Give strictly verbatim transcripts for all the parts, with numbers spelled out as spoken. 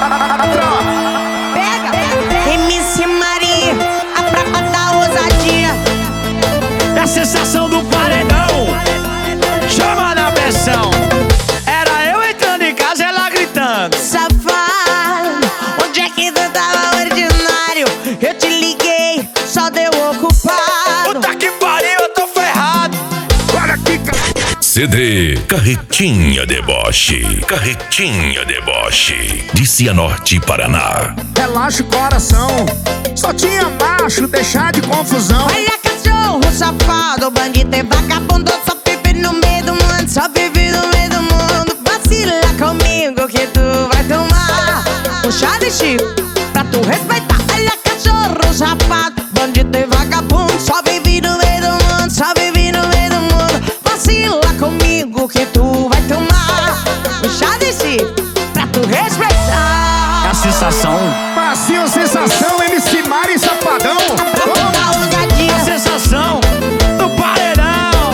Pega, pega. M C Maria, a prata da ousadia. É a sensação do paredão. Chama na pressão. Era eu entrando em casa, ela gritando: safado, onde é que tu tava ordinário? Eu te liguei, só deu ocupado. Puta que pariu, eu tô ferrado. Olha que C D Carretinha Deboche. Carretinha Deboche. De Cianorte, Paraná. Relaxa o coração, só tinha macho, deixar de confusão. Olha cachorro safado, bandido e vagabundo, só vive no meio do mundo, só vive no meio do mundo. Vacila comigo que tu vai tomar um chá de chico pra tu respeitar. Olha cachorro safado, bandido e vagabundo, só vive no meio do mundo, só vive no meio do mundo. Vacila comigo que tu vai tomar um chá de chico pra tu respeitar. a sensação. Passinho, sensação, M C Mari Safadão. Da ousadia. A sensação do paredão.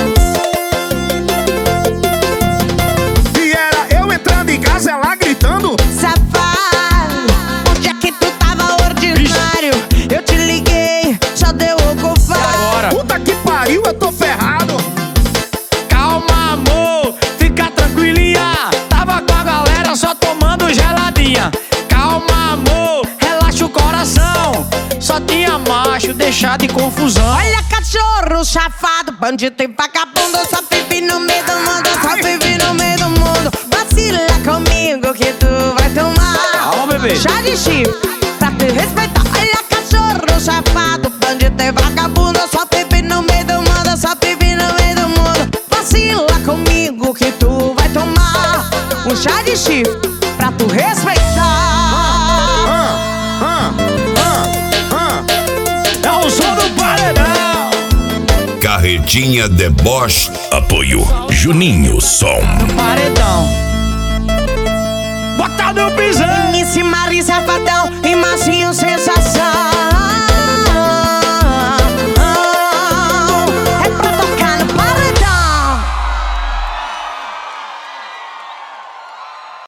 E era eu entrando em casa, ela gritando: safado, onde é que tu tava ordinário? Eu te liguei, só deu ocupado. Agora. puta que pariu, eu tô ferrado. Calma, amor, fica tranquilinha. Tava com a galera só tomando geladinha. Calma, amor, relaxa o coração. Só tinha macho, deixar de confusão. Olha cachorro safado, bandido e vagabundo, só vive no meio do mundo, só vive no meio do mundo. Vacila comigo que tu vai tomar Calma, bebê. chá de chifre pra te respeitar. Olha cachorro safado, bandido e vagabundo, só vive no meio do mundo, só vive no meio do mundo. Vacila comigo que tu vai tomar um chá de chifre pra tu respeitar. Ah, ah, ah, ah. É o som do paredão. Carretinha Deboche. Apoio Juninho Som. Paredão. Bota no pisão. M C Mari Safadão e Massinho Sensação.